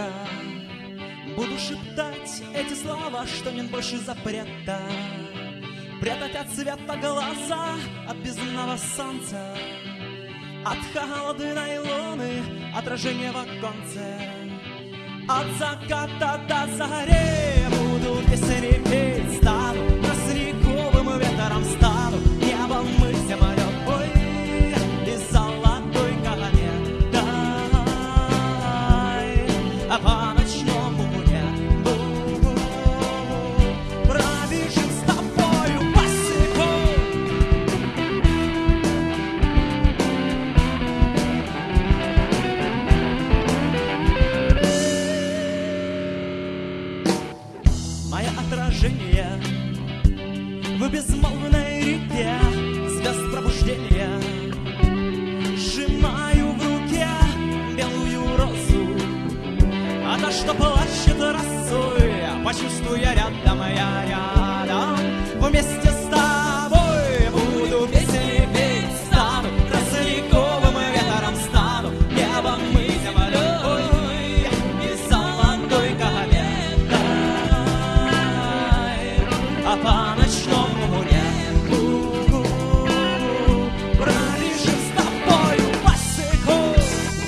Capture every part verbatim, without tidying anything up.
ветра буду шептать эти слова, что нет больше запрета прятать от света глаза, от безумного солнца, от холодной луны, отражения в оконце. От заката до зари буду песни петь, стану тростниковым ветром, стану небом и землей и золотой кометой. А по ночному небу пробежим с тобою босиком. Мое отражение в безмолвной реке звезд пробуждения, сжимаю в руке белую розу, а та, что плачет росой, почувствуя рядом, я рядом. Вместе с тобой буду песни петь, стану тростниковым ветром, стану небом и землей и золотой кометой. А по ночному небу пробежим с тобою босиком.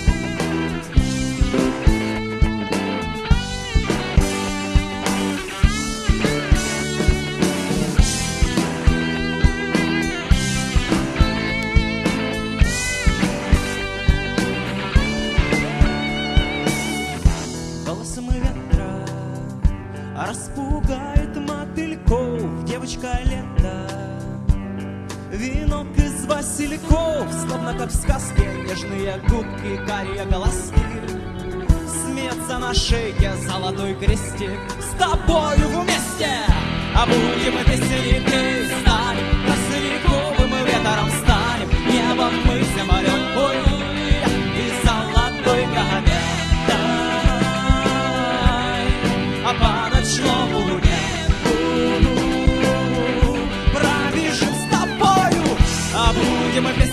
Голосом ветра распугает мотыльков девочка лето. Венок из васильков, словно как в сказке, нежные губки, карие глазки, смеется на шейке золотой крестик. С тобою вместе, а будем мы песни петь, станем тростниковым ветром, станем небом и землей и золотой кометой. А по ночному небу пробежим с тобою, а будем мы